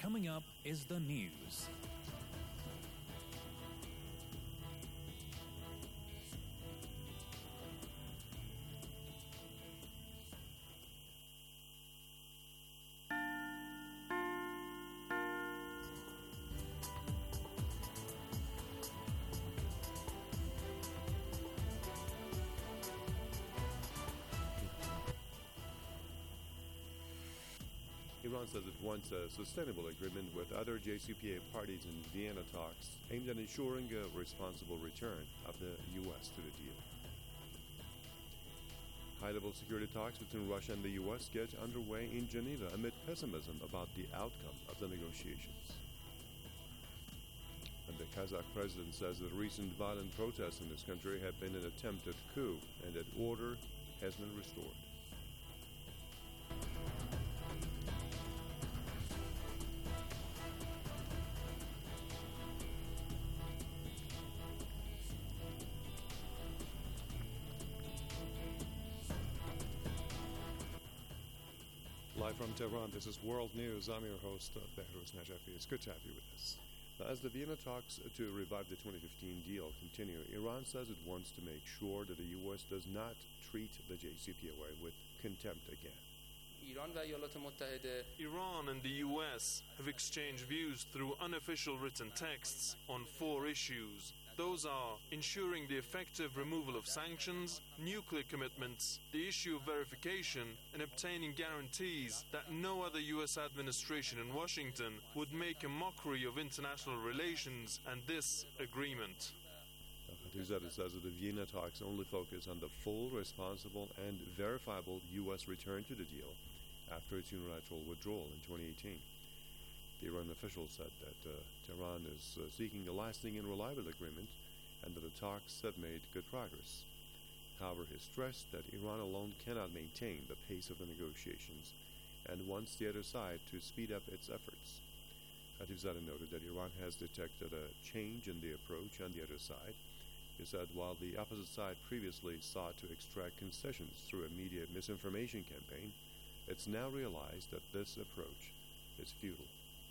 Coming up is the news. Iran says it wants a sustainable agreement with other JCPOA parties in Vienna talks aimed at ensuring a responsible return of the U.S. to the deal. High-level security talks between Russia and the U.S. get underway in Geneva amid pessimism about the outcome of the negotiations. And the Kazakh president says that recent violent protests in his country have been an attempted coup and that order has been restored. Live from Tehran, this is World News. I'm your host, Behruz Najafi. It's good to have you with us. Now, as the Vienna talks to revive the 2015 deal continue, Iran says it wants to make sure that the U.S. does not treat the JCPOA with contempt again. Iran and the US have exchanged views through unofficial written texts on 4 issues. Those are ensuring the effective removal of sanctions, nuclear commitments, the issue of verification, and obtaining guarantees that no other US administration in Washington would make a mockery of international relations and this agreement. Khatibzadeh says that the Vienna talks only focus on the full, responsible, and verifiable U.S. return to the deal after its unilateral withdrawal in 2018. The Iran official said that Tehran is seeking a lasting and reliable agreement and that the talks have made good progress. However, he stressed that Iran alone cannot maintain the pace of the negotiations and wants the other side to speed up its efforts. Khatibzadeh noted that Iran has detected a change in the approach on the other side. He said while the opposite side previously sought to extract concessions through a media misinformation campaign, it's now realized that this approach is futile.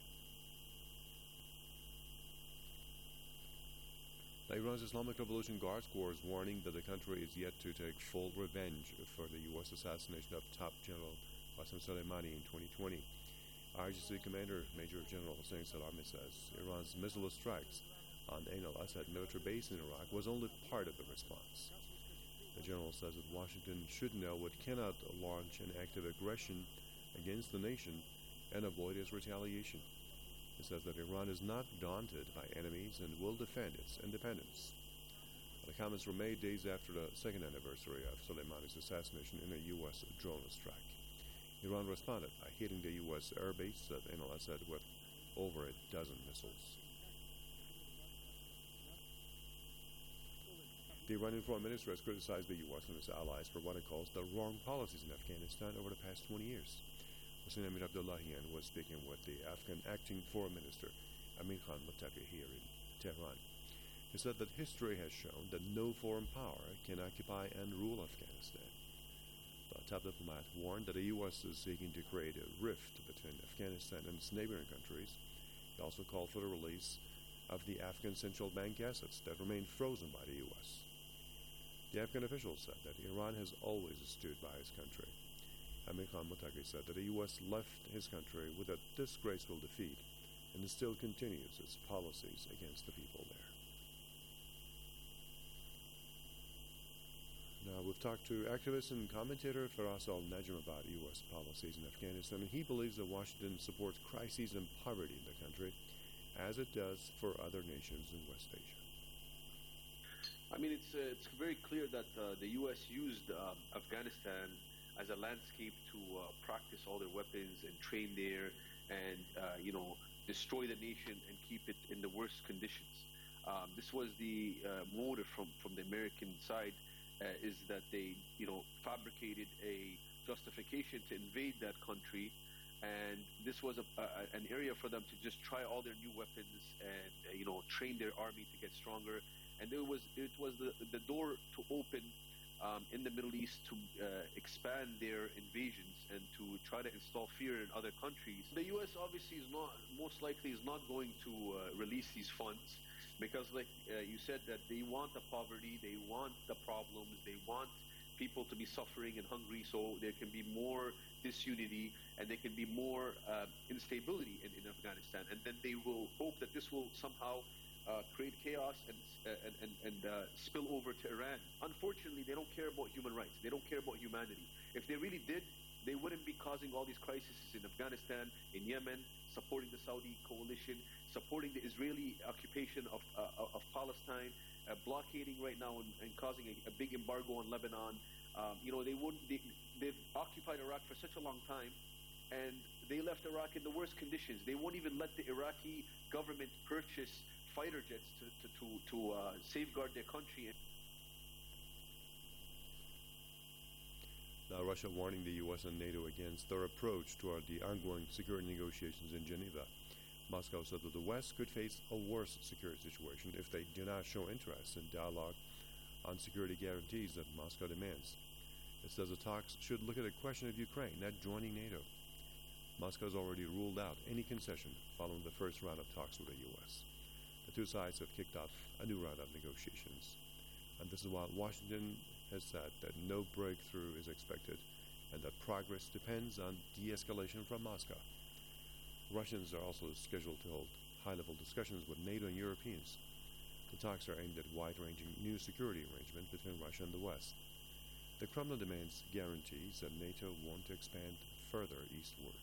Now, Iran's Islamic Revolution Guards Corps is warning that the country is yet to take full revenge for the U.S. assassination of top General Qasem Soleimani in 2020. IRGC Commander Major General Hossein Salami says Iran's missile strikes on Ain al-Assad military base in Iraq was only part of the response. The general says that Washington should know it cannot launch an active aggression against the nation and avoid its retaliation. He says that Iran is not daunted by enemies and will defend its independence. The comments were made days after the second anniversary of Soleimani's assassination in a U.S. drone strike. Iran responded by hitting the U.S. airbase at Ain al-Assad with over a dozen missiles. The Iranian foreign minister has criticized the U.S. and its allies for what it calls the wrong policies in Afghanistan over the past 20 years. Hossein Amir Abdullahian was speaking with the Afghan acting foreign minister Amir Khan Muttaqi here in Tehran. He said that history has shown that no foreign power can occupy and rule Afghanistan. The top diplomat warned that the U.S. is seeking to create a rift between Afghanistan and its neighboring countries. He also called for the release of the Afghan central bank assets that remain frozen by the U.S. The Afghan official said that Iran has always stood by his country. Amir Khan Muttaqi said that the U.S. left his country with a disgraceful defeat and still continues its policies against the people there. Now, we've talked to activist and commentator Faraz al-Najm about U.S. policies in Afghanistan, and he believes that Washington supports crises and poverty in the country, as it does for other nations in West Asia. I mean, it's very clear that the U.S. used Afghanistan as a landscape to practice all their weapons and train there and, destroy the nation and keep it in the worst conditions. This was the motive from the American side, is that they, fabricated a justification to invade that country. And this was an area for them to just try all their new weapons and, train their army to get stronger. And it was the door to open in the Middle East to expand their invasions and to try to install fear in other countries. The U.S. obviously most likely is not going to release these funds because, like you said, that they want the poverty, they want the problems, they want people to be suffering and hungry, so there can be more disunity and there can be more instability in Afghanistan. And then they will hope that this will somehow create chaos and spill over to Iran. Unfortunately, they don't care about human rights. They don't care about humanity. If they really did, they wouldn't be causing all these crises in Afghanistan, in Yemen, supporting the Saudi coalition, supporting the Israeli occupation of Palestine, blockading right now and causing a big embargo on Lebanon. They've occupied Iraq for such a long time, and they left Iraq in the worst conditions. They won't even let the Iraqi government purchase fighter jets to safeguard their country. Now, Russia warning the U.S. and NATO against their approach toward the ongoing security negotiations in Geneva. Moscow said that the West could face a worse security situation if they do not show interest in dialogue on security guarantees that Moscow demands. It says the talks should look at the question of Ukraine not joining NATO. Moscow has already ruled out any concession following the first round of talks with the U.S. The two sides have kicked off a new round of negotiations. And this is while Washington has said that no breakthrough is expected and that progress depends on de-escalation from Moscow. Russians are also scheduled to hold high-level discussions with NATO and Europeans. The talks are aimed at wide-ranging new security arrangement between Russia and the West. The Kremlin demands guarantees that NATO won't expand further eastward.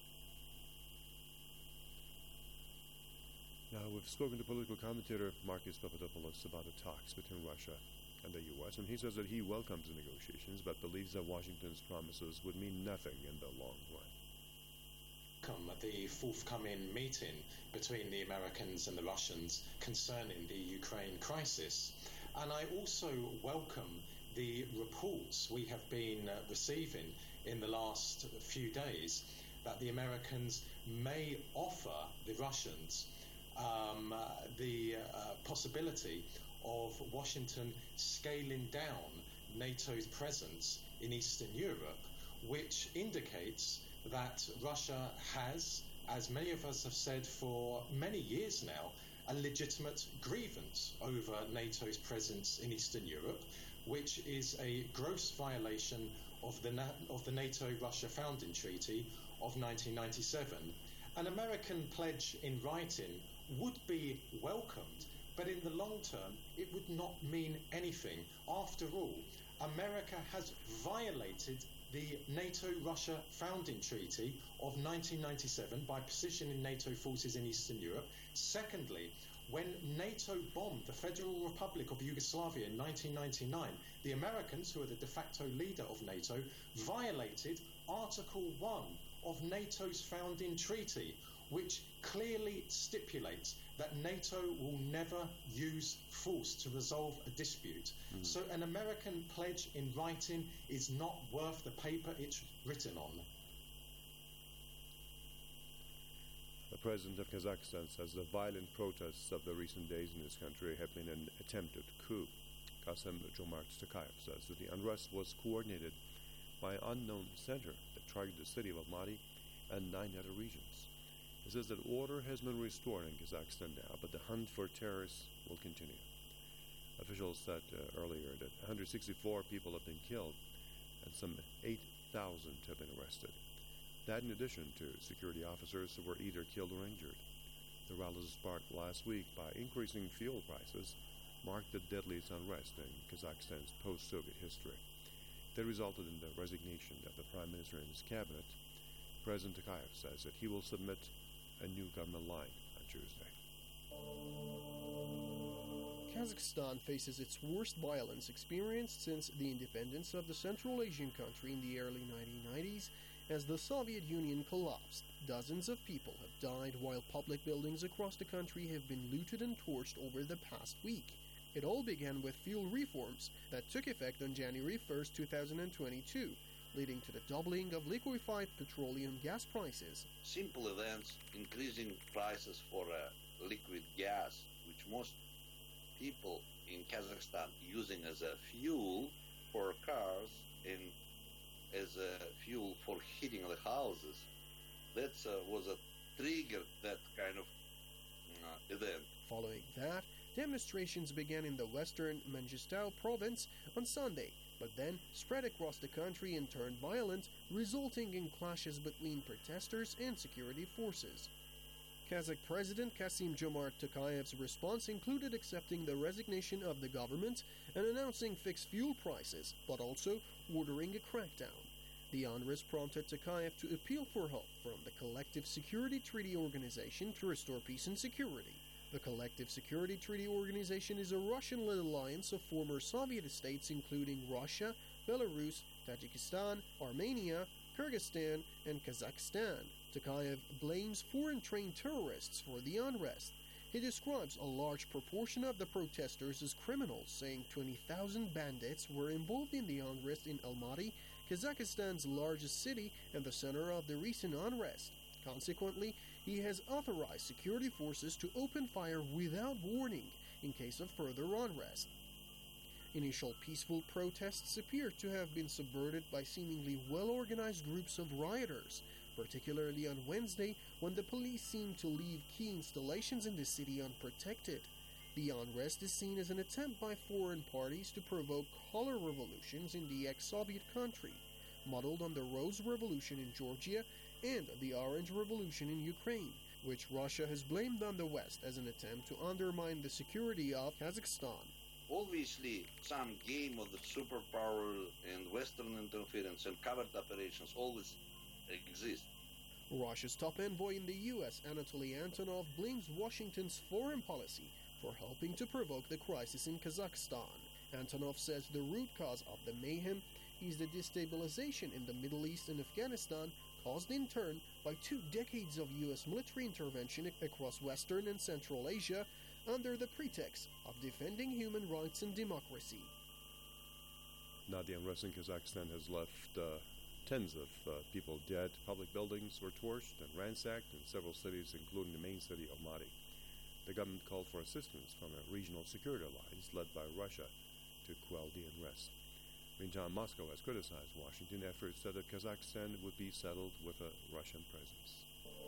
Now, we've spoken to political commentator Marcus Papadopoulos about the talks between Russia and the U.S., and he says that he welcomes the negotiations but believes that Washington's promises would mean nothing in the long run. The forthcoming meeting between the Americans and the Russians concerning the Ukraine crisis. And I also welcome the reports we have been receiving in the last few days that the Americans may offer the Russians the possibility of Washington scaling down NATO's presence in Eastern Europe, which indicates that Russia has, as many of us have said for many years now, a legitimate grievance over NATO's presence in Eastern Europe, which is a gross violation of the NATO-Russia Founding Treaty of 1997. An American pledge in writing would be welcomed, but in the long term, it would not mean anything. After all, America has violated the NATO-Russia Founding Treaty of 1997 by positioning NATO forces in Eastern Europe. Secondly, when NATO bombed the Federal Republic of Yugoslavia in 1999, the Americans, who are the de facto leader of NATO, violated Article 1 of NATO's founding treaty, which clearly stipulates that NATO will never use force to resolve a dispute. So an American pledge in writing is not worth the paper it's written on. The president of Kazakhstan says the violent protests of the recent days in his country have been an attempted coup. Kassym-Jomart Tokayev says that the unrest was coordinated by an unknown center that targeted the city of Almaty and 9 other regions. He says that order has been restored in Kazakhstan now, but the hunt for terrorists will continue. Officials said earlier that 164 people have been killed and some 8,000 have been arrested. That in addition to security officers who were either killed or injured. The rallies sparked last week by increasing fuel prices marked the deadliest unrest in Kazakhstan's post-Soviet history. They resulted in the resignation of the Prime Minister and his cabinet. President Tokayev says that he will submit a new government line on Tuesday. Kazakhstan faces its worst violence experienced since the independence of the Central Asian country in the early 1990s as the Soviet Union collapsed. Dozens of people have died while public buildings across the country have been looted and torched over the past week. It all began with fuel reforms that took effect on January 1, 2022, leading to the doubling of liquefied petroleum gas prices. Simple events, increasing prices for liquid gas, which most people in Kazakhstan using as a fuel, for cars and as fuel for heating the houses. That was a trigger that kind of event. Following that, demonstrations began in the western Mangistau province on Sunday, but then spread across the country and turned violent, resulting in clashes between protesters and security forces. Kazakh President Kassym-Jomart Tokayev's response included accepting the resignation of the government and announcing fixed fuel prices, but also ordering a crackdown. The unrest prompted Tokayev to appeal for help from the Collective Security Treaty Organization to restore peace and security. The Collective Security Treaty Organization is a Russian-led alliance of former Soviet states including Russia, Belarus, Tajikistan, Armenia, Kyrgyzstan, and Kazakhstan. Tokayev blames foreign-trained terrorists for the unrest. He describes a large proportion of the protesters as criminals, saying 20,000 bandits were involved in the unrest in Almaty, Kazakhstan's largest city and the center of the recent unrest. Consequently, he has authorized security forces to open fire without warning in case of further unrest. Initial peaceful protests appear to have been subverted by seemingly well-organized groups of rioters, particularly on Wednesday when the police seemed to leave key installations in the city unprotected. The unrest is seen as an attempt by foreign parties to provoke color revolutions in the ex-Soviet country, modeled on the Rose Revolution in Georgia and the Orange Revolution in Ukraine, which Russia has blamed on the West as an attempt to undermine the security of Kazakhstan. Obviously, some game of the superpower and Western interference and covert operations always exist. Russia's top envoy in the U.S., Anatoly Antonov, blames Washington's foreign policy for helping to provoke the crisis in Kazakhstan. Antonov says the root cause of the mayhem is the destabilization in the Middle East and Afghanistan, caused in turn by 2 decades of U.S. military intervention across Western and Central Asia under the pretext of defending human rights and democracy. Now the unrest in Kazakhstan has left tens of people dead. Public buildings were torched and ransacked in several cities, including the main city, Almaty. The government called for assistance from a regional security alliance led by Russia to quell the unrest. Meantime, Moscow has criticized Washington after it said that Kazakhstan would be settled with a Russian presence.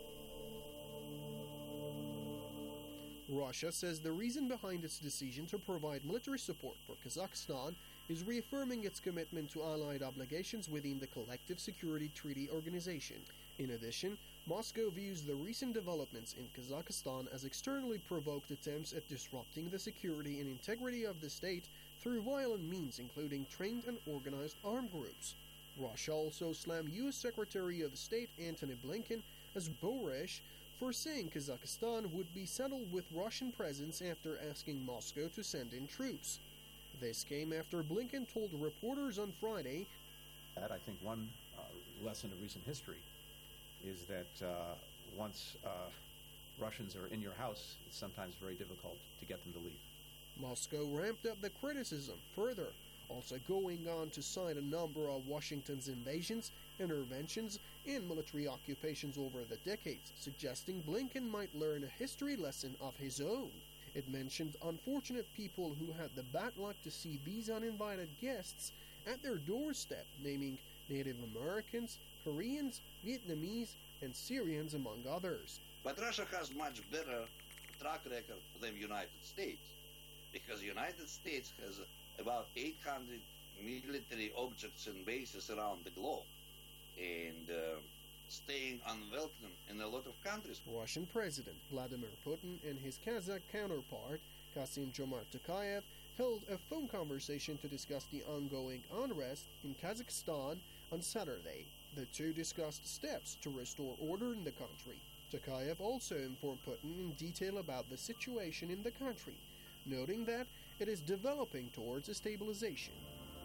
Russia says the reason behind its decision to provide military support for Kazakhstan is reaffirming its commitment to allied obligations within the Collective Security Treaty Organization. In addition, Moscow views the recent developments in Kazakhstan as externally provoked attempts at disrupting the security and integrity of the state through violent means, including trained and organized armed groups. Russia also slammed U.S. Secretary of State Antony Blinken as boorish for saying Kazakhstan would be settled with Russian presence after asking Moscow to send in troops. This came after Blinken told reporters on Friday that I think one lesson of recent history is that once Russians are in your house, it's sometimes very difficult to get them to leave. Moscow ramped up the criticism further, also going on to cite a number of Washington's invasions, interventions, and military occupations over the decades, suggesting Blinken might learn a history lesson of his own. It mentioned unfortunate people who had the bad luck to see these uninvited guests at their doorstep, naming Native Americans, Koreans, Vietnamese, and Syrians, among others. But Russia has much better track record than the United States, because the United States has about 800 military objects and bases around the globe, and staying unwelcome in a lot of countries. Russian President Vladimir Putin and his Kazakh counterpart, Kassym-Jomart Tokayev, held a phone conversation to discuss the ongoing unrest in Kazakhstan on Saturday. The two discussed steps to restore order in the country. Tokayev also informed Putin in detail about the situation in the country, noting that it is developing towards a stabilization.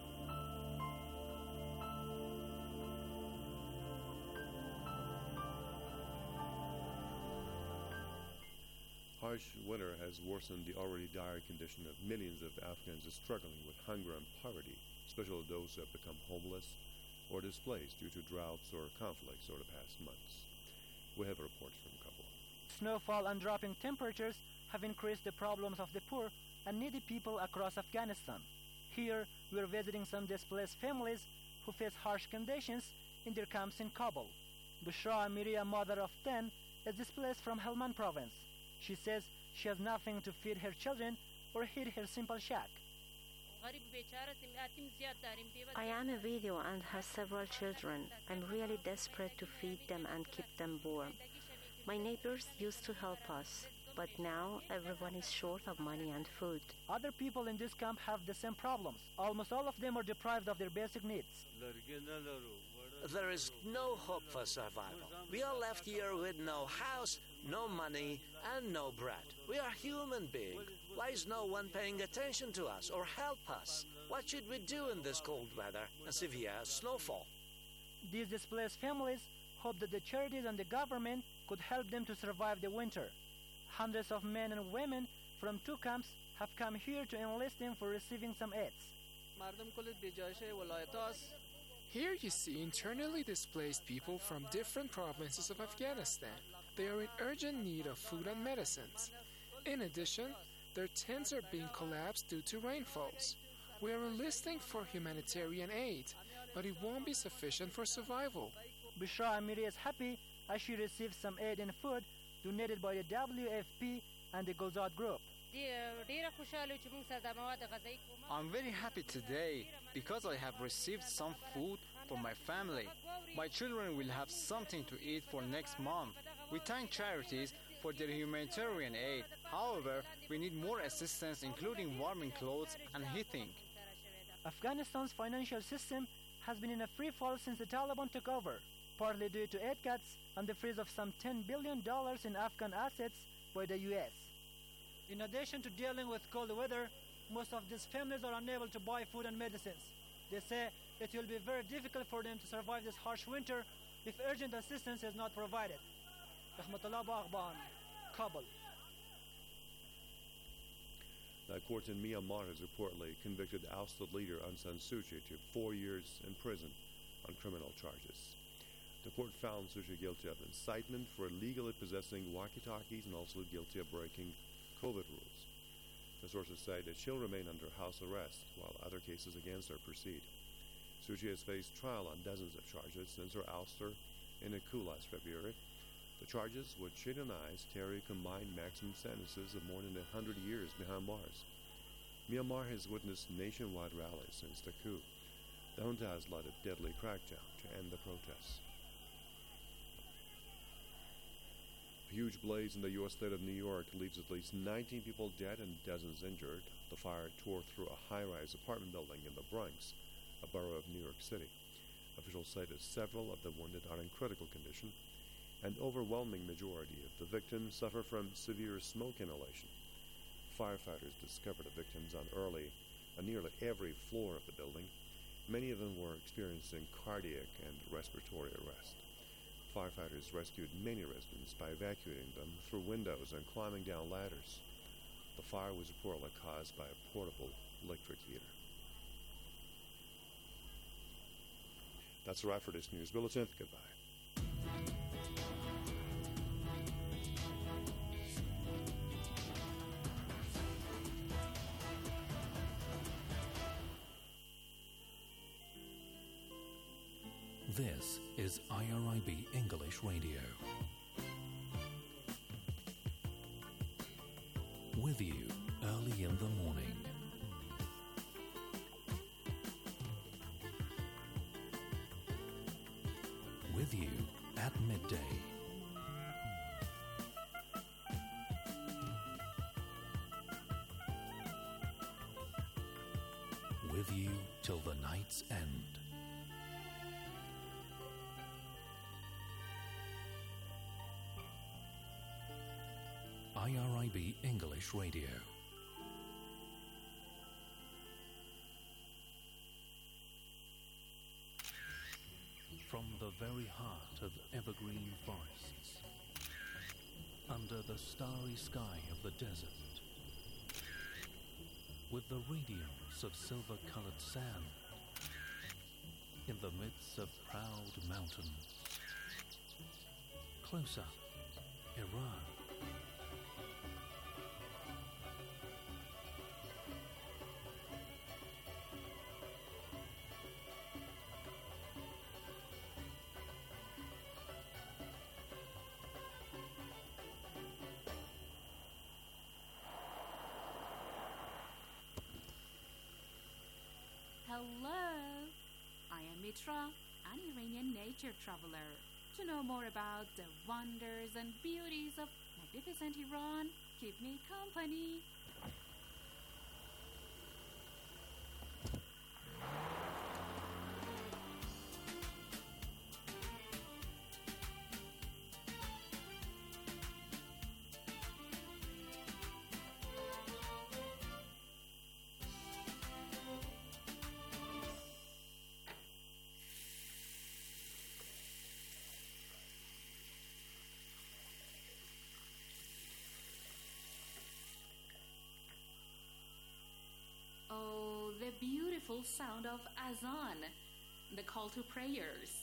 Harsh winter has worsened the already dire condition of millions of Afghans struggling with hunger and poverty, especially those who have become homeless or displaced due to droughts or conflicts over the past months. We have a report from Kabul. Snowfall and dropping temperatures have increased the problems of the poor and needy people across Afghanistan. Here, we are visiting some displaced families who face harsh conditions in their camps in Kabul. Bushra Amiri, a mother of 10, is displaced from Helmand province. She says she has nothing to feed her children or heat her simple shack. I am a widow and have several children. I'm really desperate to feed them and keep them warm. My neighbors used to help us, but now everyone is short of money and food. Other people in this camp have the same problems. Almost all of them are deprived of their basic needs. There is no hope for survival. We are left here with no house, no money, and no bread. We are human beings. Why is no one paying attention to us or help us? What should we do in this cold weather and severe snowfall? These displaced families hope that the charities and the government could help them to survive the winter. Hundreds of men and women from 2 camps have come here to enlist them for receiving some aids. Here you see internally displaced people from different provinces of Afghanistan. They are in urgent need of food and medicines. In addition, their tents are being collapsed due to rainfalls. We are enlisting for humanitarian aid, but it won't be sufficient for survival. Bushra Amiri is happy as she received some aid in food donated by the WFP and the Gulzad Group. I'm very happy today because I have received some food for my family. My children will have something to eat for next month. We thank charities for their humanitarian aid. However, we need more assistance, including warming clothes and heating. Afghanistan's financial system has been in a free fall since the Taliban took over, partly due to aid cuts and the freeze of some $10 billion in Afghan assets by the U.S. In addition to dealing with cold weather, most of these families are unable to buy food and medicines. They say it will be very difficult for them to survive this harsh winter if urgent assistance is not provided. Rahmatullah Baghban, Kabul. The court in Myanmar has reportedly convicted ousted leader Aung San Suu Kyi to 4 years in prison on criminal charges. The court found Suu Kyi guilty of incitement for illegally possessing walkie-talkies and also guilty of breaking COVID rules. The sources say that she'll remain under house arrest while other cases against her proceed. Suu Kyi has faced trial on dozens of charges since her ouster in a coup last February. The charges would scrutinize carry combined maximum sentences of more than 100 years behind bars. Myanmar has witnessed nationwide rallies since the coup. The junta has led a deadly crackdown to end the protests. A huge blaze in the U.S. state of New York leaves at least 19 people dead and dozens injured. The fire tore through a high-rise apartment building in the Bronx, a borough of New York City. Officials say that several of the wounded are in critical condition. An overwhelming majority of the victims suffer from severe smoke inhalation. Firefighters discovered the victims on nearly every floor of the building. Many of them were experiencing cardiac and respiratory arrest. Firefighters rescued many residents by evacuating them through windows and climbing down ladders. The fire was reportedly caused by a portable electric heater. That's a wrap for this news bulletin. Goodbye. This is IRIB English Radio. With you early in the morning. With you at midday. With you till the night's end. IRIB English Radio. From the very heart of evergreen forests, under the starry sky of the desert, with the radiance of silver-colored sand, in the midst of proud mountains, close up, Iran. Hello! I am Mitra, an Iranian nature traveler. To know more about the wonders and beauties of magnificent Iran, keep me company. Oh, the beautiful sound of azan, the call to prayers.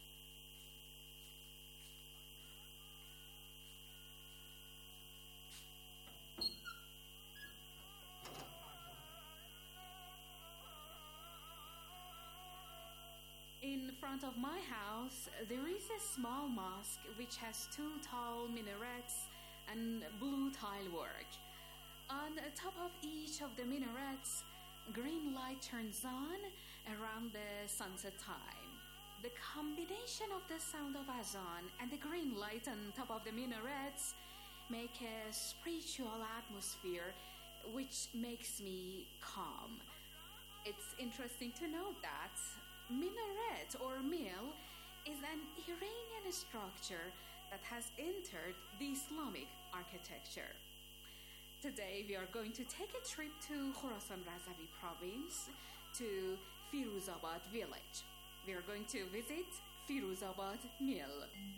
In front of my house, there is a small mosque which has 2 tall minarets and blue tile work. On top of each of the minarets, green light turns on around the sunset time. The combination of the sound of azan and the green light on top of the minarets make a spiritual atmosphere which makes me calm. It's interesting to note that minaret or mill is an Iranian structure that has entered the Islamic architecture. Today we are going to take a trip to Khorasan Razavi province, to Firuzabad village. We are going to visit Firuzabad Mill.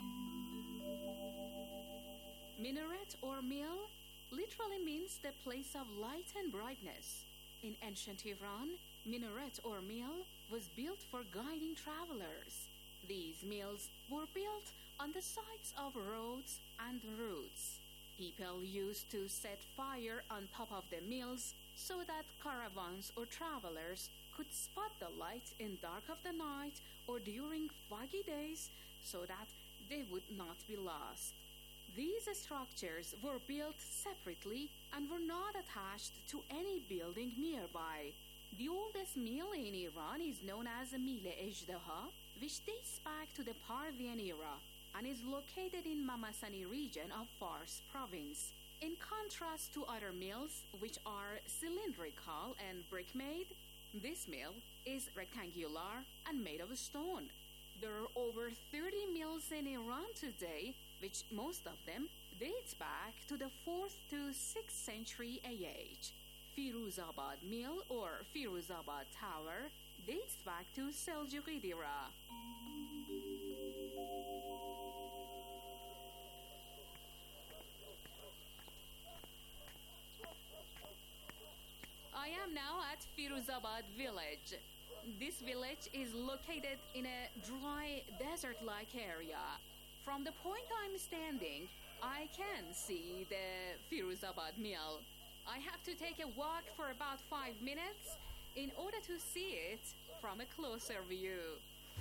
Minaret or mill literally means the place of light and brightness. In ancient Iran, minaret or mill was built for guiding travelers. These mills were built on the sides of roads and routes. People used to set fire on top of the mills so that caravans or travelers could spot the light in dark of the night or during foggy days so that they would not be lost. These structures were built separately and were not attached to any building nearby. The oldest mill in Iran is known as Mile Ejdeha, which dates back to the Parvian era and is located in Mamasani region of Fars province. In contrast to other mills, which are cylindrical and brick-made, this mill is rectangular and made of stone. There are over 30 mills in Iran today, which most of them date back to the 4th to 6th century AH. Firuzabad Mill or Firuzabad Tower dates back to Seljuqid era. I am now at Firuzabad village. This village is located in a dry desert-like area. From the point I'm standing, I can see the Firuzabad mill. I have to take a walk for about 5 minutes in order to see it from a closer view.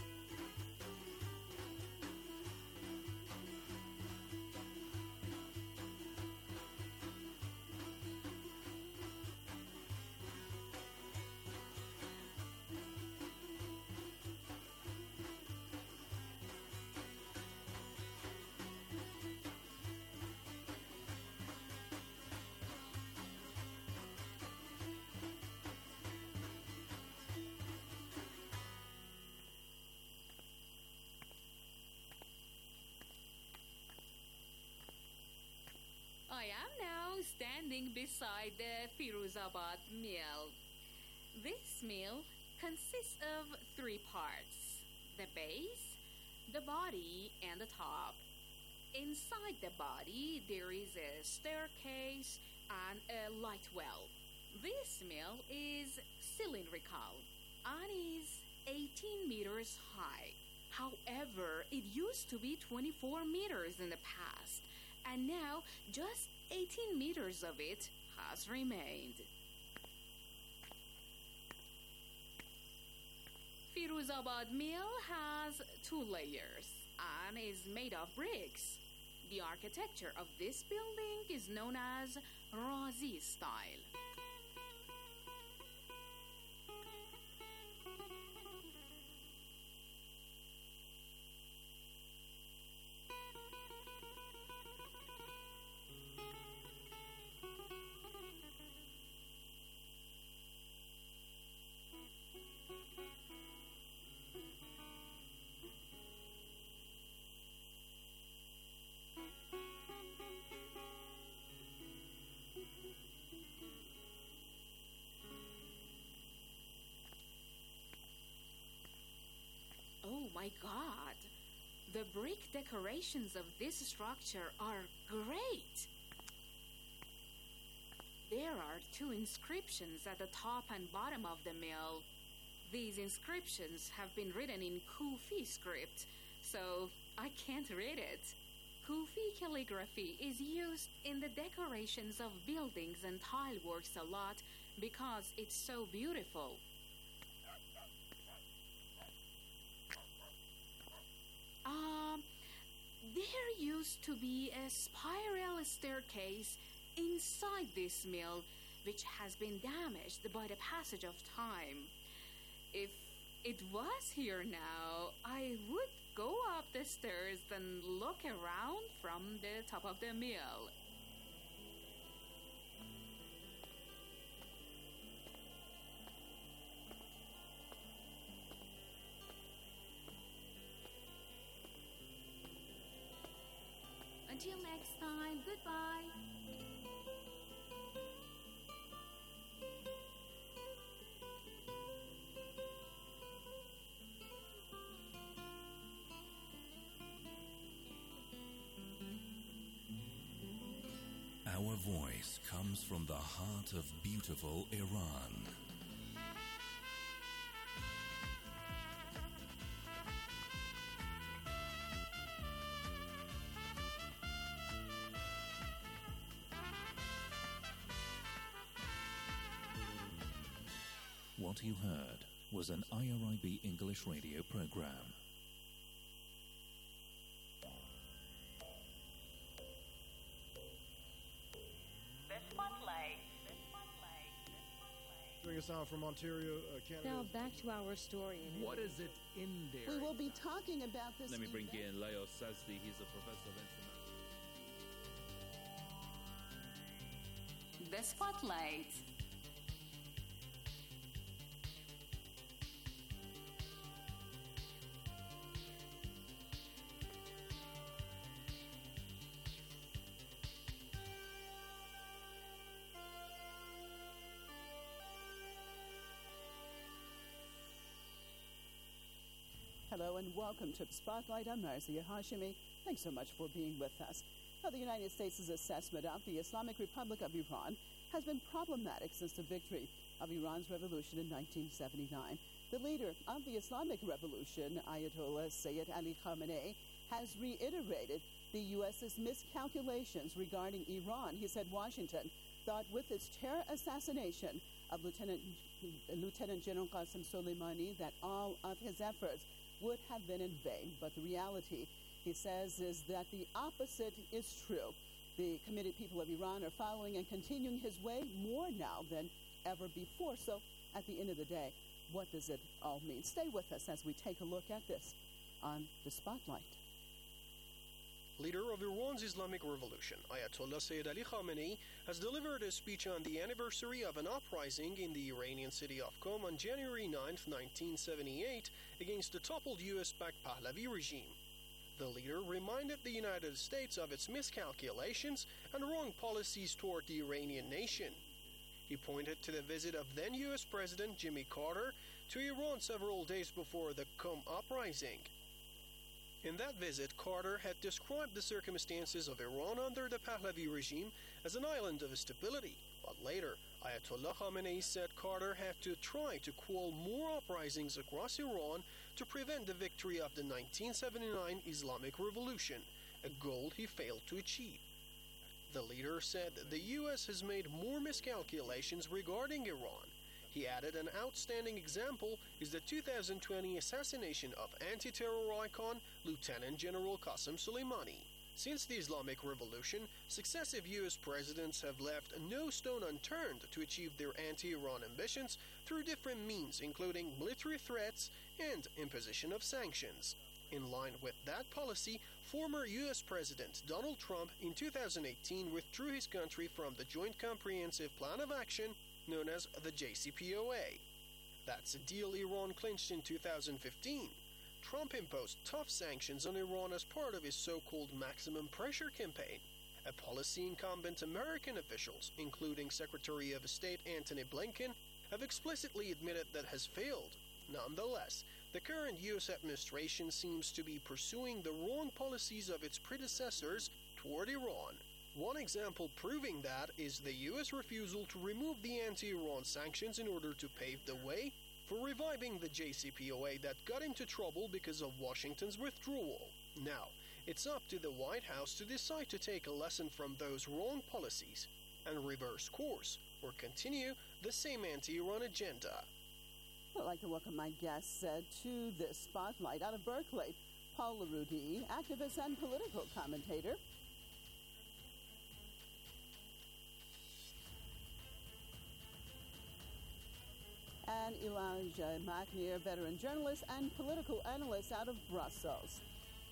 I am now standing beside the Firuzabad mill. This mill consists of 3 parts: the base, the body, and the top. Inside the body, there is a staircase and a light well. This mill is cylindrical and is 18 meters high. However, it used to be 24 meters in the past, and now just 18 meters of it has remained. Firuzabad mill has 2 layers and is made of bricks. The architecture of this building is known as Razi style. my God! The brick decorations of this structure are great! There are 2 inscriptions at the top and bottom of the mill. These inscriptions have been written in Kufi script, so I can't read it. Kufi calligraphy is used in the decorations of buildings and tile works a lot because it's so beautiful. There used to be a spiral staircase inside this mill, which has been damaged by the passage of time. If it was here now, I would go up the stairs and look around from the top of the mill. Until next time, goodbye. Our voice comes from the heart of beautiful Iran. What you heard was an IRIB English radio program. Bring us out from Ontario, Canada. Now back to our story. What is it in there? We will be talking about this. Let me bring in Leo Sazdi. He's a professor of instruments. The Spotlight. Hello and welcome to Spotlight. I'm Marzia Hashimi. Thanks so much for being with us. Now, the United States' assessment of the Islamic Republic of Iran has been problematic since the victory of Iran's revolution in 1979. The leader of the Islamic Revolution, Ayatollah Sayyid Ali Khamenei, has reiterated the U.S.'s miscalculations regarding Iran. He said Washington thought with its terror assassination of Lieutenant General Qasem Soleimani that all of his efforts would have been in vain. But the reality, he says, is that the opposite is true. The committed people of Iran are following and continuing his way more now than ever before. So at the end of the day, what does it all mean? Stay with us as we take a look at this on the Spotlight. Leader of Iran's Islamic Revolution, Ayatollah Sayyid Ali Khamenei, has delivered a speech on the anniversary of an uprising in the Iranian city of Qom on January 9, 1978, against the toppled US-backed Pahlavi regime. The leader reminded the United States of its miscalculations and wrong policies toward the Iranian nation. He pointed to the visit of then US President Jimmy Carter to Iran several days before the Qom uprising. In that visit, Carter had described the circumstances of Iran under the Pahlavi regime as an island of stability, but later, Ayatollah Khamenei said Carter had to try to quell more uprisings across Iran to prevent the victory of the 1979 Islamic Revolution, a goal he failed to achieve. The leader said the U.S. has made more miscalculations regarding Iran. He added an outstanding example is the 2020 assassination of anti-terror icon Lieutenant General Qasem Soleimani. Since the Islamic Revolution, successive U.S. presidents have left no stone unturned to achieve their anti-Iran ambitions through different means, including military threats and imposition of sanctions. In line with that policy, former U.S. President Donald Trump in 2018 withdrew his country from the Joint Comprehensive Plan of Action known as the JCPOA. That's a deal Iran clinched in 2015. Trump imposed tough sanctions on Iran as part of his so-called maximum pressure campaign, a policy incumbent American officials, including Secretary of State Antony Blinken, have explicitly admitted that has failed. Nonetheless, The current U.S. administration seems to be pursuing the wrong policies of its predecessors toward Iran. One example proving that is the U.S. refusal to remove the anti-Iran sanctions in order to pave the way for reviving the JCPOA that got into trouble because of Washington's withdrawal. Now, it's up to the White House to decide to take a lesson from those wrong policies and reverse course or continue the same anti-Iran agenda. I'd like to welcome my guests to this spotlight out of Berkeley. Paul Larudi, activist and political commentator. And Elijah McNear, veteran journalist and political analyst out of Brussels.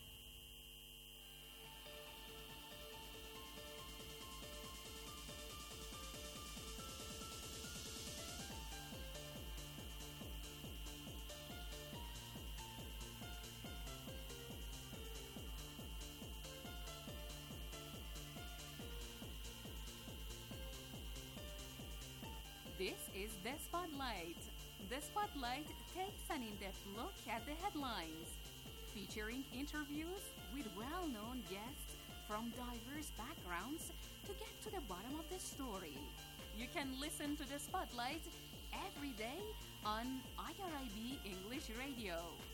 This is The Spotlight. The Spotlight takes an in-depth look at the headlines, featuring interviews with well-known guests from diverse backgrounds to get to the bottom of the story. You can listen to The Spotlight every day on IRIB English Radio.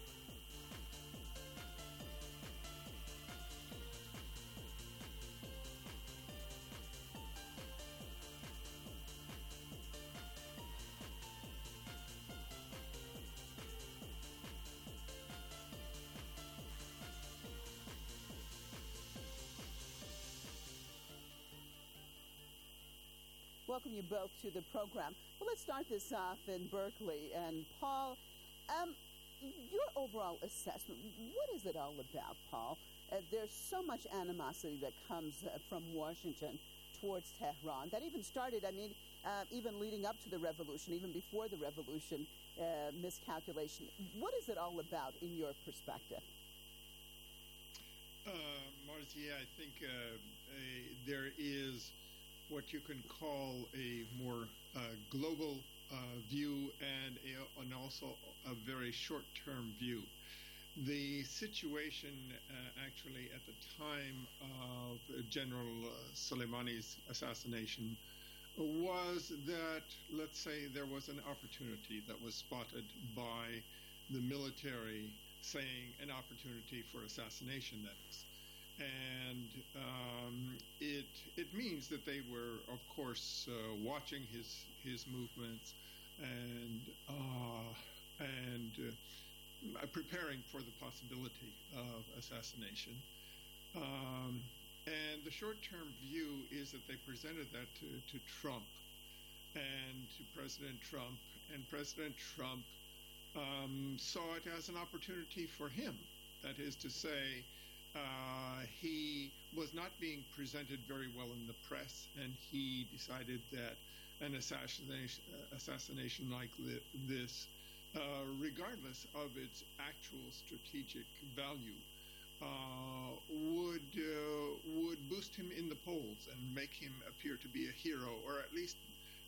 Welcome you both to the program. Well, let's start this off in Berkeley. And Paul, your overall assessment, what is it all about, Paul? There's so much animosity that comes from Washington towards Tehran that even started, even leading up to the revolution, even before the revolution, miscalculation. What is it all about in your perspective? Marcia, I think there is what you can call a more global view and also a very short-term view. The situation actually at the time of General Soleimani's assassination was that, let's say, there was an opportunity that was spotted by the military, saying an opportunity for assassination, that is. And it means that they were, of course, watching his movements and preparing for the possibility of assassination. And the short-term view is that they presented that to Trump and to President Trump, and President Trump saw it as an opportunity for him. That is to say, he was not being presented very well in the press, and he decided that an assassination like this, regardless of its actual strategic value, would boost him in the polls and make him appear to be a hero, or at least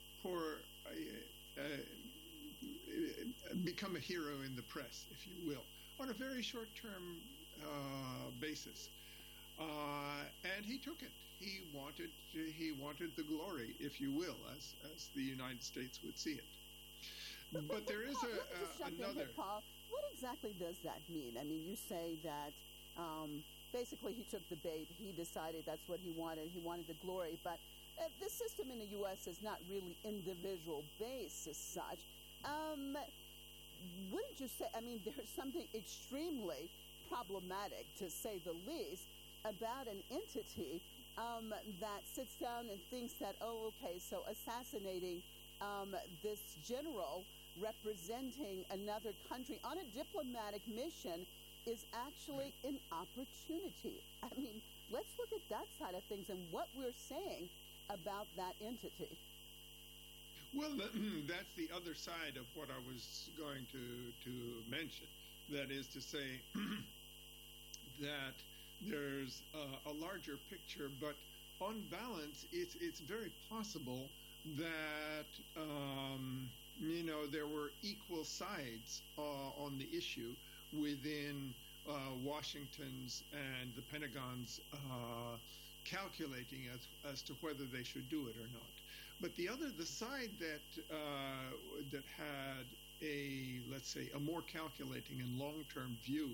become a hero in the press, if you will, on a very short-term basis. And he took it. He wanted the glory, if you will, as the United States would see it. But there is another. Paul, what exactly does that mean? I mean, you say that basically he took the bait. He decided that's what he wanted. He wanted the glory. But the system in the U.S. is not really individual-based as such. Wouldn't you say, there's something extremely problematic, to say the least, about an entity that sits down and thinks that, so assassinating this general representing another country on a diplomatic mission is actually an opportunity. Let's look at that side of things and what we're saying about that entity. Well, that's the other side of what I was going to mention. That is to say that there's a larger picture, but on balance, it's very possible that there were equal sides on the issue within Washington's and the Pentagon's calculating as to whether they should do it or not. But the side that had let's say, a more calculating and long-term view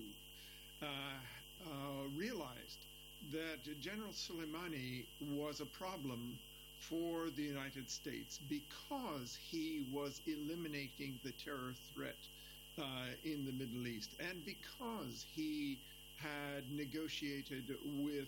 realized that General Soleimani was a problem for the United States because he was eliminating the terror threat in the Middle East, and because he had negotiated with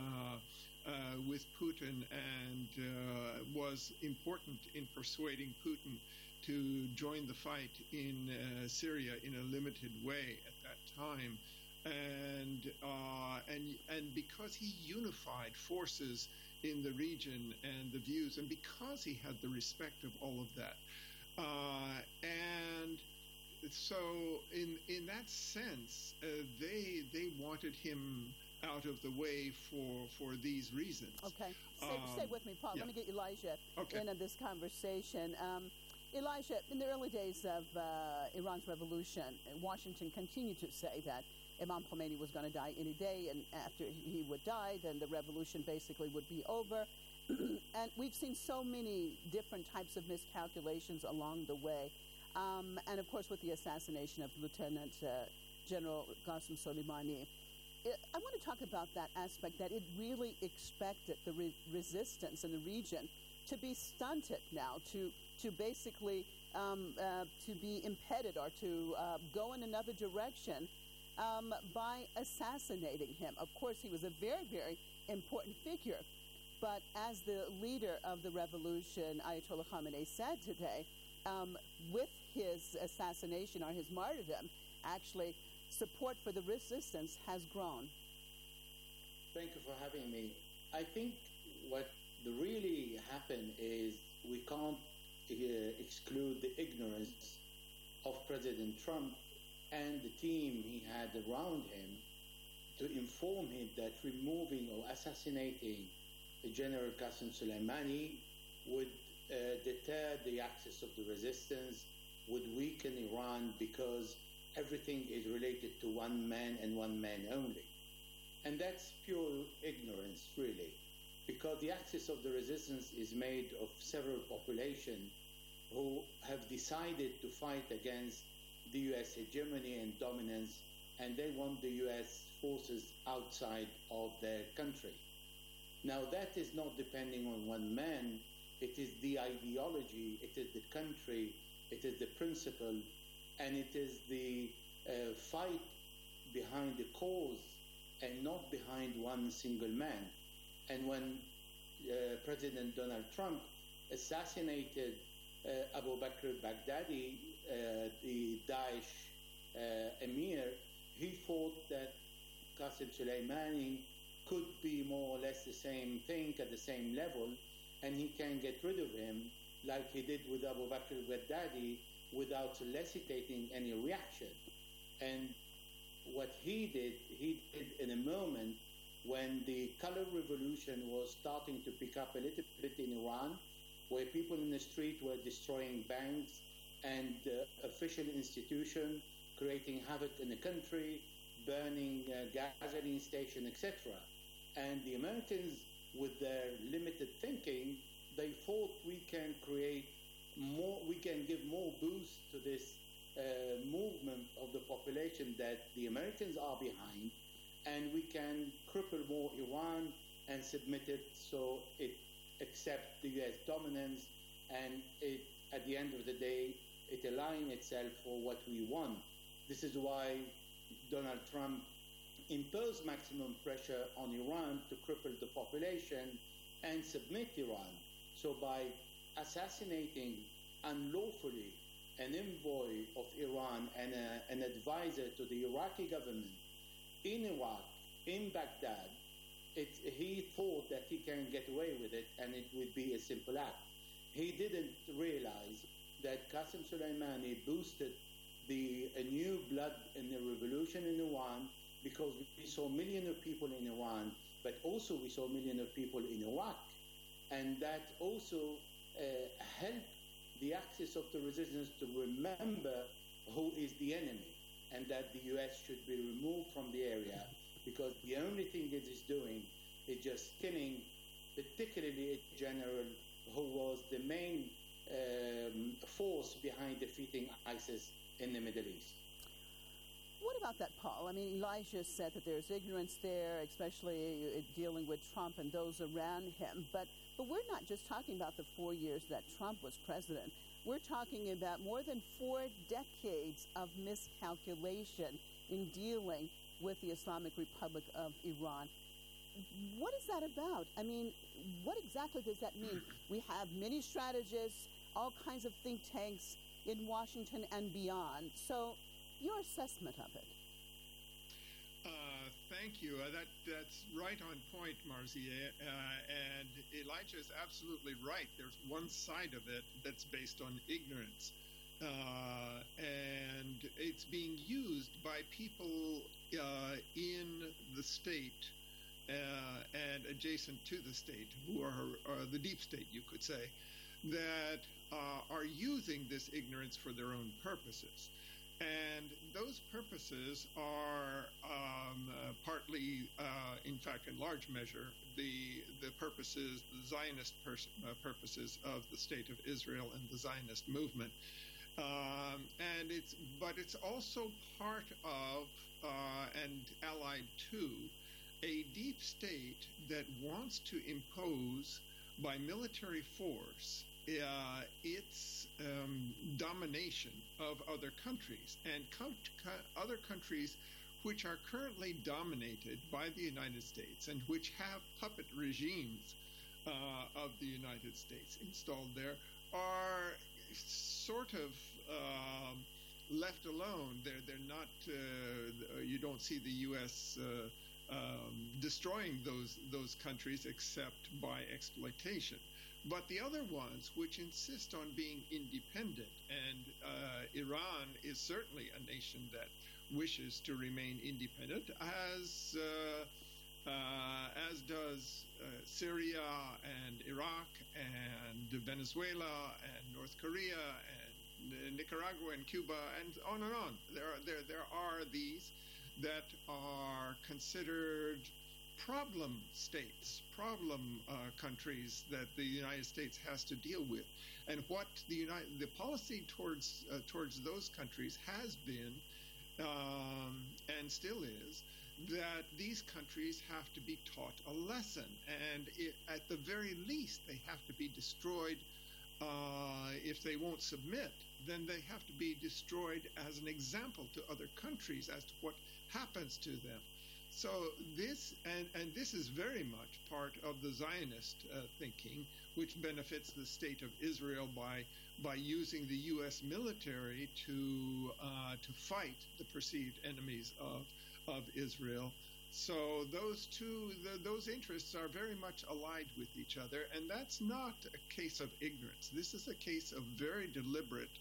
Putin and was important in persuading Putin to join the fight in Syria in a limited way at that time, and because he unified forces in the region and the views, and because he had the respect of all of that, and so in that sense, they wanted him out of the way for these reasons. Okay, stay with me, Paul. Yeah. Let me get Elijah Okay. in on this conversation. Elijah, in the early days of Iran's revolution, Washington continued to say that Imam Khomeini was going to die any day, and after he would die, then the revolution basically would be over. And we've seen so many different types of miscalculations along the way. And of course, with the assassination of Lieutenant General Qasem Soleimani, I want to talk about that aspect, that it really expected the resistance in the region to be stunted now, to basically to be impeded or to go in another direction by assassinating him. Of course, he was a very, very important figure. But as the leader of the revolution, Ayatollah Khamenei said today, with his assassination or his martyrdom, actually, support for the resistance has grown. Thank you for having me. I think what really happened is we can't exclude the ignorance of President Trump and the team he had around him to inform him that removing or assassinating General Qasem Soleimani would deter the access of the resistance, would weaken Iran because everything is related to one man and one man only. And that's pure ignorance, really, because the axis of the resistance is made of several populations who have decided to fight against the U.S. hegemony and dominance, and they want the U.S. forces outside of their country. Now, that is not depending on one man. It is the ideology, it is the country, it is the principle, and it is the fight behind the cause and not behind one single man. And when President Donald Trump assassinated Abu Bakr al-Baghdadi, the Daesh emir, he thought that Qasem Soleimani could be more or less the same thing at the same level, and he can get rid of him like he did with Abu Bakr al-Baghdadi without soliciting any reaction. And what he did in a moment when the color revolution was starting to pick up a little bit in Iran, where people in the street were destroying banks and official institutions, creating havoc in the country, burning gasoline stations, etc. And the Americans, with their limited thinking, they thought we can create more, we can give more boost to this movement of the population that the Americans are behind, and we can cripple more Iran and submit it so it accepts the U.S. dominance, and it, at the end of the day, it aligns itself for what we want. This is why Donald Trump imposed maximum pressure on Iran to cripple the population and submit Iran. So by assassinating unlawfully an envoy of Iran and an advisor to the Iraqi government in Iraq, in Baghdad, he thought that he can get away with it and it would be a simple act. He didn't realize that Qasem Soleimani boosted a new blood in the revolution in Iran, because we saw millions of people in Iran, but also we saw millions of people in Iraq. And that also helped the axis of the resistance to remember who is the enemy and that the US should be removed from the area, because the only thing it is doing is just killing, particularly a general who was the main force behind defeating ISIS in the Middle East. What about that, Paul? I mean, Elijah said that there's ignorance there, especially dealing with Trump and those around him. But we're not just talking about the 4 years that Trump was president. We're talking about more than 4 decades of miscalculation in dealing with the Islamic Republic of Iran. What is that about? I mean, what exactly does that mean? We have many strategists, all kinds of think tanks in Washington and beyond. So your assessment of it. Thank you. That's right on point, Marzieh. And Elijah is absolutely right. There's one side of it that's based on ignorance. And it's being used by people in the state and adjacent to the state, who are the deep state, you could say, that are using this ignorance for their own purposes. And those purposes are partly, in fact, in large measure, the purposes, the Zionist purposes of the State of Israel and the Zionist movement. But it's also part of and allied to a deep state that wants to impose by military force its domination of other countries, and other countries which are currently dominated by the United States and which have puppet regimes of the United States installed there are sort of left alone. They're not. You don't see the U.S. Destroying those countries except by exploitation. But the other ones, which insist on being independent, and Iran is certainly a nation that wishes to remain independent, as does Syria and Iraq and Venezuela and North Korea and Nicaragua and Cuba and on and on. There are these that are considered problem states, problem countries that the United States has to deal with, and what the policy towards those countries has been and still is that these countries have to be taught a lesson, and at the very least they have to be destroyed. If they won't submit, then they have to be destroyed as an example to other countries as to what happens to them. So this and this is very much part of the Zionist thinking, which benefits the state of Israel by using the U.S. military to fight the perceived enemies of Israel. So those interests are very much allied with each other, and that's not a case of ignorance. This is a case of very deliberate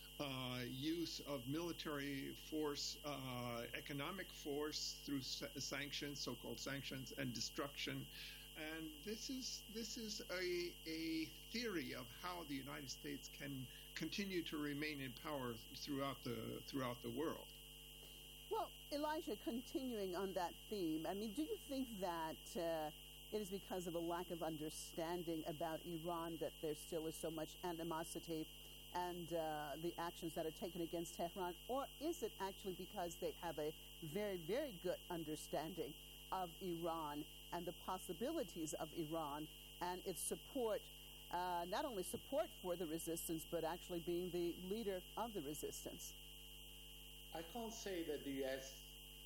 use of military force, economic force through sanctions, so-called sanctions, and destruction. And this is a theory of how the United States can continue to remain in power throughout the world. Well, Elijah, continuing on that theme, I mean, do you think that it is because of a lack of understanding about Iran that there still is so much animosity and the actions that are taken against Tehran? Or is it actually because they have a very, very good understanding of Iran and the possibilities of Iran and its support, not only support for the resistance, but actually being the leader of the resistance? I can't say that the U.S.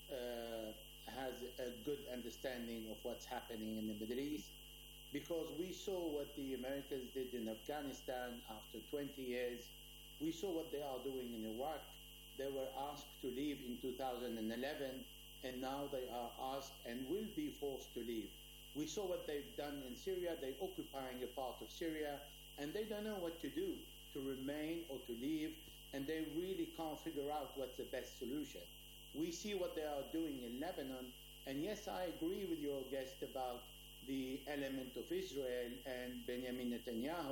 has a good understanding of what's happening in the Middle East, because we saw what the Americans did in Afghanistan after 20 years. We saw what they are doing in Iraq. They were asked to leave in 2011, and now they are asked and will be forced to leave. We saw what they've done in Syria. They're occupying a part of Syria, and they don't know what to do, to remain or to leave, and they really can't figure out what's the best solution. We see what they are doing in Lebanon, and yes, I agree with your guest about the element of Israel and Benjamin Netanyahu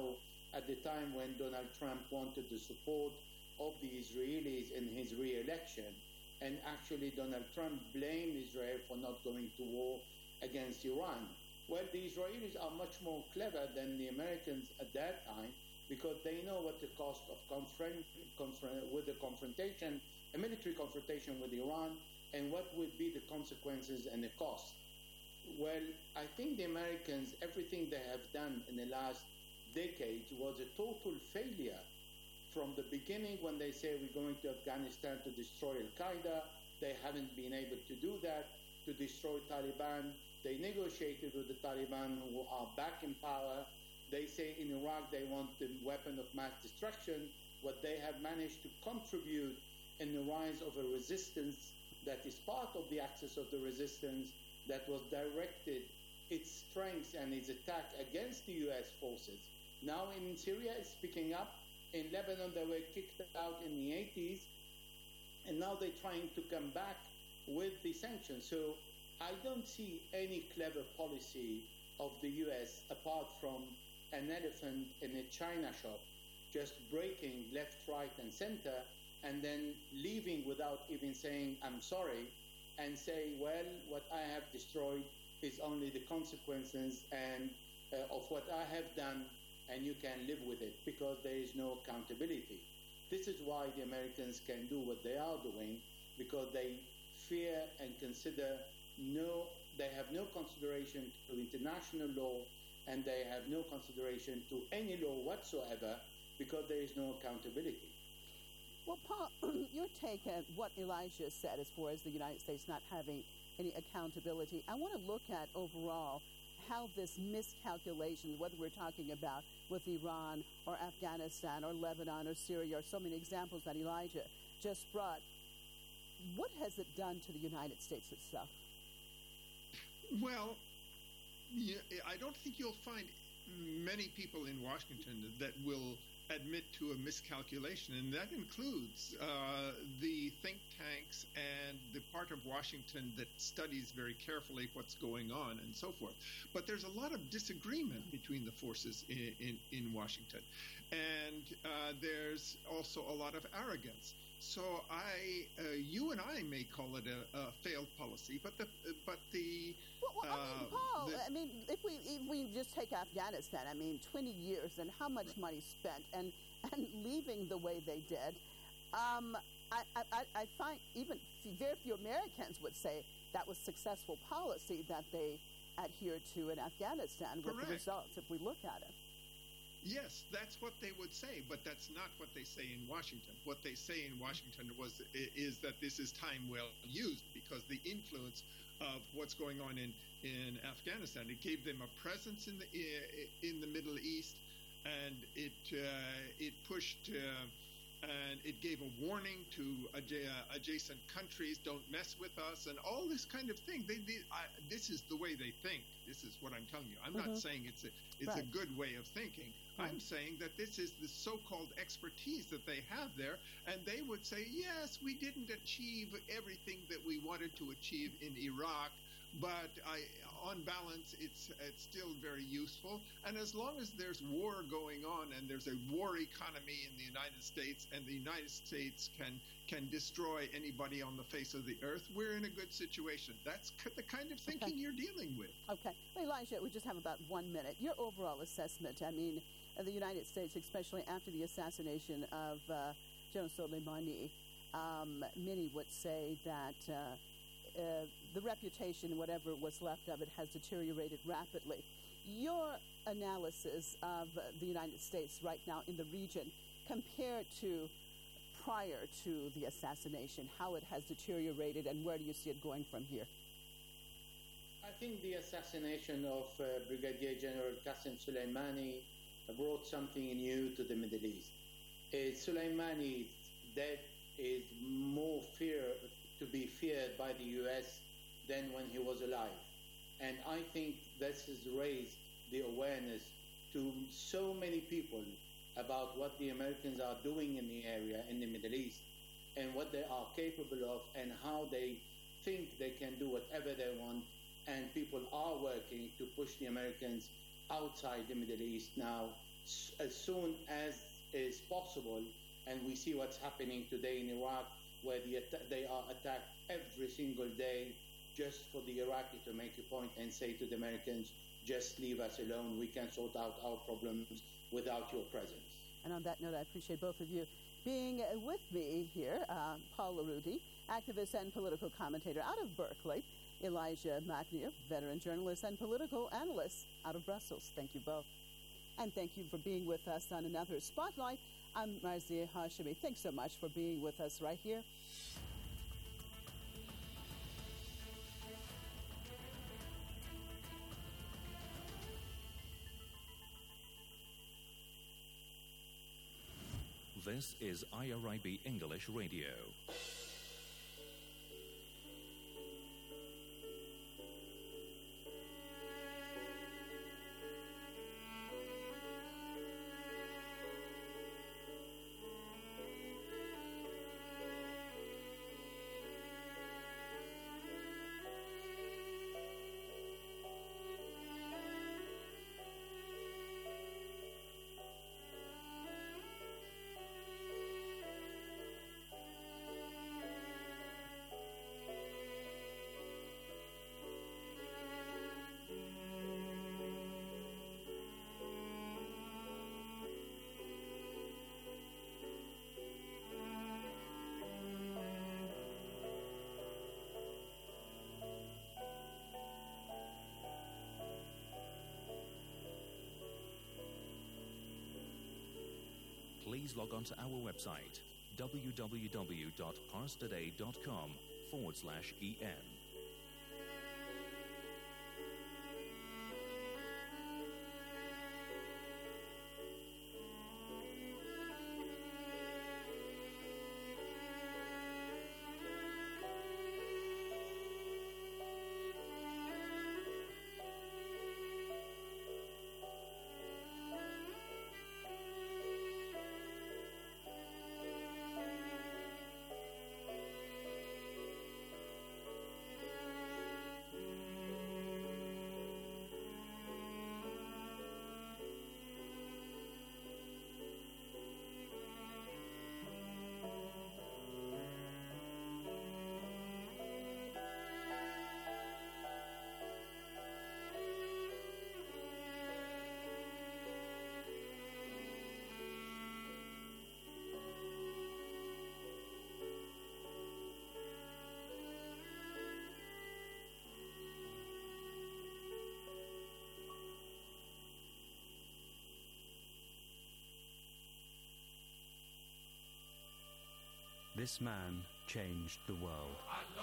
at the time when Donald Trump wanted the support of the Israelis in his re-election. And actually, Donald Trump blamed Israel for not going to war against Iran. Well, the Israelis are much more clever than the Americans at that time, because they know what the cost of with the confrontation, a military confrontation with Iran, and what would be the consequences and the cost. Well, I think the Americans, everything they have done in the last decades was a total failure. From the beginning, when they say we're going to Afghanistan to destroy Al-Qaeda, they haven't been able to do that. To destroy Taliban, they negotiated with the Taliban, who are back in power. They say in Iraq they want the weapon of mass destruction. What they have managed to contribute in the rise of a resistance that is part of the axis of the resistance that was directed its strengths and its attack against the U.S. forces. Now in Syria it's picking up. In Lebanon they were kicked out in the 80s, and now they're trying to come back with the sanctions. So I don't see any clever policy of the U.S. apart from an elephant in a china shop, just breaking left, right, and center, and then leaving without even saying, I'm sorry, and say, well, what I have destroyed is only the consequences and of what I have done, and you can live with it, because there is no accountability. This is why the Americans can do what they are doing, because they fear and they have no consideration to international law, and they have no consideration to any law whatsoever, because there is no accountability. Well, Paul, your take on what Elijah said as far as the United States not having any accountability, I want to look at overall how this miscalculation, whether we're talking about with Iran or Afghanistan or Lebanon or Syria or so many examples that Elijah just brought, what has it done to the United States itself? Well, I don't think you'll find many people in Washington that will admit to a miscalculation, and that includes the think tanks and the part of Washington that studies very carefully what's going on and so forth. But there's a lot of disagreement between the forces in Washington, and there's also a lot of arrogance. So you and I may call it a failed policy, but Paul, if we just take Afghanistan, 20 years and how much money spent and leaving the way they did, I find even very few Americans would say that was successful policy that they adhered to in Afghanistan with the results, if we look at it. Yes, that's what they would say, but that's not what they say in Washington. What they say in Washington is that this is time well used, because the influence of what's going on in Afghanistan, it gave them a presence in the Middle East, and it pushed and it gave a warning to adjacent countries, don't mess with us, and all this kind of thing. This is the way they think. This is what I'm telling you. I'm not saying it's a good way of thinking. I'm saying that this is the so-called expertise that they have there, and they would say, yes, we didn't achieve everything that we wanted to achieve in Iraq, but on balance, it's still very useful. And as long as there's war going on and there's a war economy in the United States, and the United States can destroy anybody on the face of the earth, we're in a good situation. That's the kind of thinking you're dealing with. Okay. Well, Elijah, we just have about 1 minute. Your overall assessment, the United States, especially after the assassination of General Soleimani, many would say that the reputation, whatever was left of it, has deteriorated rapidly. Your analysis of the United States right now in the region compared to prior to the assassination, how it has deteriorated, and where do you see it going from here? I think the assassination of Brigadier General Qasem Soleimani brought something new to the Middle East. Soleimani's death is more to be feared by the U.S. than when he was alive. And I think this has raised the awareness to so many people about what the Americans are doing in the area, in the Middle East, and what they are capable of, and how they think they can do whatever they want. And people are working to push the Americans outside the Middle East now as soon as is possible. And we see what's happening today in Iraq, where they are attacked every single day, just for the Iraqi to make a point and say to the Americans, just leave us alone. We can sort out our problems without your presence. And on that note, I appreciate both of you being with me here. Paul Larudi, activist and political commentator out of Berkeley. Elijah McNear, veteran journalist and political analyst out of Brussels. Thank you both. And thank you for being with us on another Spotlight. I'm Marzieh Hashemi. Thanks so much for being with us right here. This is IRIB English Radio. Please log on to our website, www.parstoday.com/en. This man changed the world.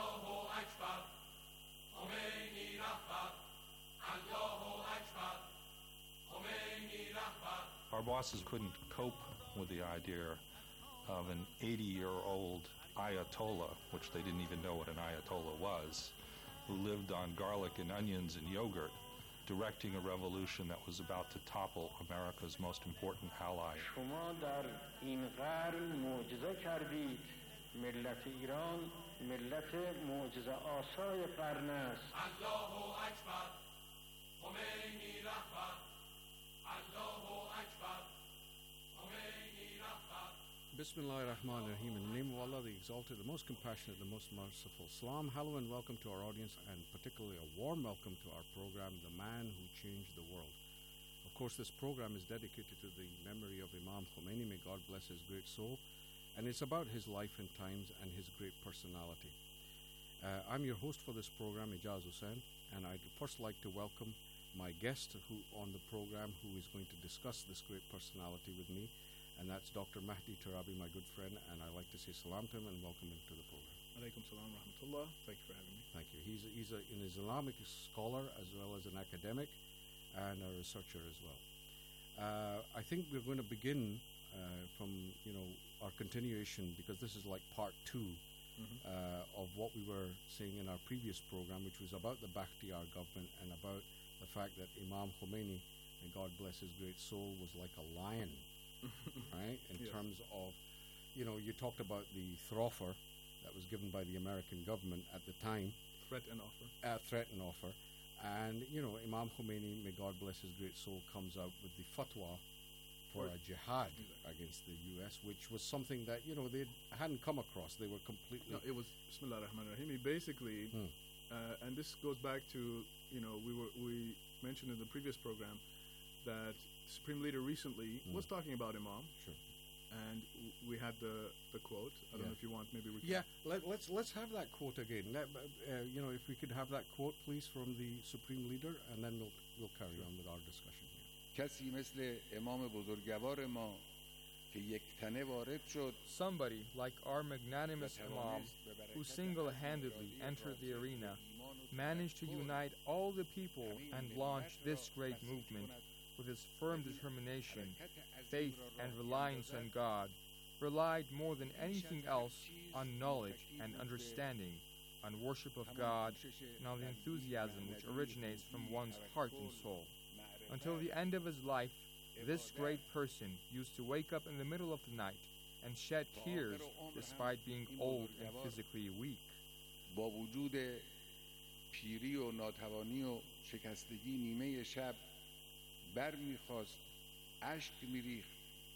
Our bosses couldn't cope with the idea of an 80-year-old Ayatollah, which they didn't even know what an Ayatollah was, who lived on garlic and onions and yogurt, directing a revolution that was about to topple America's most important ally. شما در این قرن معجزه کردید. ملت ایران ملت معجزه آسای قرن است. الله اکبر. خمینی رهبر. الله اکبر. خمینی رهبر. Bismillah ar-Rahman ar-Rahim. In the name of Allah, the Exalted, the Most Compassionate, the Most Merciful. Salam, hello, and welcome to our audience, and particularly a warm welcome to our program, The Man Who Changed the World. Of course, this program is dedicated to the memory of Imam Khomeini. May God bless his great soul. And it's about his life and times and his great personality. I'm your host for this program, Ijaz Hussain, and I'd first like to welcome my guest who on the program who is going to discuss this great personality with me, and that's Dr. Mahdi Turabi, my good friend, and I'd like to say salam to him and welcome him to the program. Alaikum salam rahmatullah. Thank you for having me. Thank you. He's an Islamic scholar as well as an academic and a researcher as well. I think we're going to begin from our continuation, because this is like part two of what we were saying in our previous program, which was about the Bakhtiyar government and about the fact that Imam Khomeini, and God bless his great soul, was like a lion, right? In terms of, you talked about the thrower that was given by the American government at the time. Threat and offer. Threat and offer. And, Imam Khomeini, may God bless his great soul, comes out with the fatwa for a jihad against the U.S., which was something that they hadn't come across. They were completely. No, it was Bismillah ar-Rahman ar-Rahim. Basically, and this goes back to we mentioned in the previous program that Supreme Leader recently was talking about Imam. Sure. And we had the quote. I don't know if you want. Maybe we can. Yeah, let's have that quote again. If we could have that quote, please, from the Supreme Leader, and then we'll carry on with our discussion here. کسی مثل امام بزرگوار ما که یک تنه وارد شد. Somebody like our magnanimous Imam, who single-handedly entered the arena, managed to unite all the people and launch this great movement with his firm determination, faith, and reliance on God, relied more than anything else on knowledge and understanding, on worship of God, and on the enthusiasm which originates from one's heart and soul. Until the end of his life, this great person used to wake up in the middle of the night and shed tears despite being old and physically weak. با وجود پیری و ناتوانی و شکستگی نیمه شب بر میخواست اشک میریخت.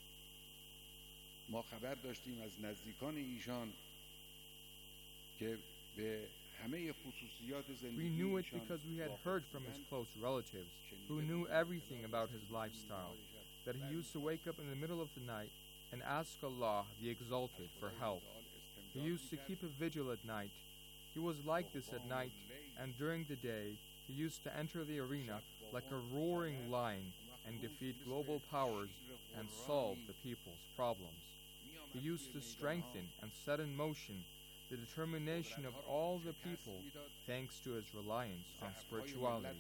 ما خبر داشتیم از نزدیکان ایشان که به همه خصوصیات زندگی We knew it because we had heard from his close relatives, who knew everything about his lifestyle, that he used to wake up in the middle of the night and ask Allah, the Exalted, for help. He used to keep a vigil at night. He was like this at night, and during the day, he used to enter the arena like a roaring lion and defeat global powers and solve the people's problems. He used to strengthen and set in motion the determination of all the people thanks to his reliance on spirituality.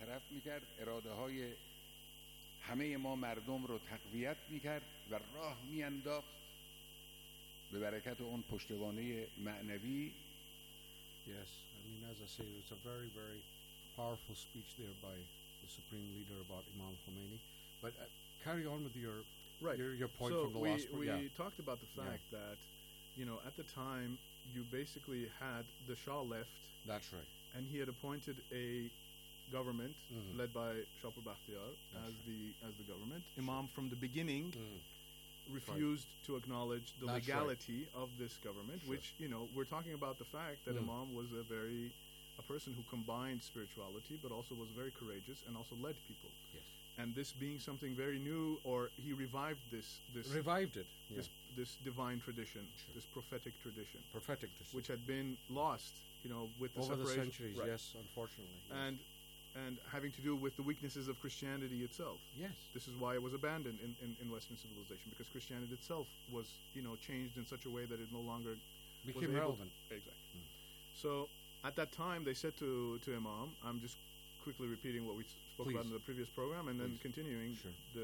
همه ما مردم رو تقویت میکرد و راه میانداخت به برکت اون پشتوانه معنوی. Yes, I mean, as I say, it's a very, very powerful speech there by the Supreme Leader about Imam Khomeini. But carry on with your point from the last one. We talked about the fact that, at the time, you basically had the Shah left. That's right. And he had appointed a government led by Shapur Bakhtiar as the government. Imam from the beginning refused to acknowledge the legality of this government, which, we're talking about the fact that Imam was a person who combined spirituality but also was very courageous and also led people. Yes. And this being something very new, or he revived this divine tradition, this prophetic tradition, which had been lost, with the over separation. the centuries. Right. Yes, unfortunately. Yes. And having to do with the weaknesses of Christianity itself. Yes. This is why it was abandoned in Western civilization, because Christianity itself was, changed in such a way that it no longer became relevant. Exactly. So at that time, they said to Imam, I'm just quickly repeating what we spoke about in the previous program, and then continuing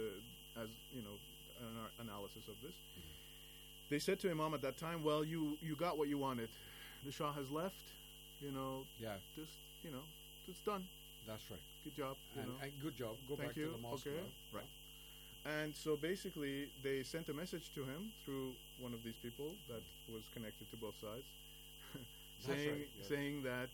an analysis of this. They said to Imam at that time, well, you got what you wanted. The Shah has left, just, it's done. That's right. Good job. And good job. Go back to the mosque. Okay. Right. And so basically, they sent a message to him through one of these people that was connected to both sides, saying that,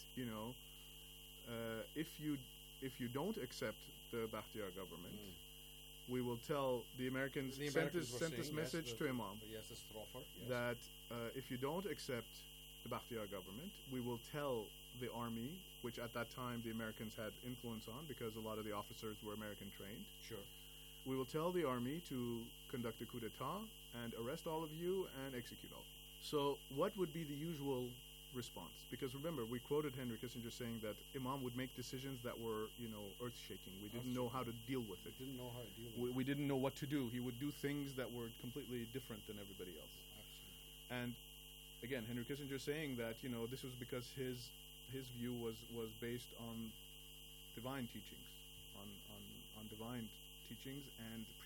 if you don't accept the Bakhtiar government, we will tell the Americans sent this message to Imam that if you don't accept the Bakhtiar government, we will tell the army, which at that time the Americans had influence on because a lot of the officers were American trained. Sure. We will tell the army to conduct a coup d'etat and arrest all of you and execute all of you. So what would be the usual response? Because remember, we quoted Henry Kissinger saying that Imam would make decisions that were, earth-shaking. We didn't know how to deal with it. We didn't know what to do. He would do things that were completely different than everybody else. Absolutely. And again, Henry Kissinger saying that, this was because his view was based on divine teachings, on divine teachings and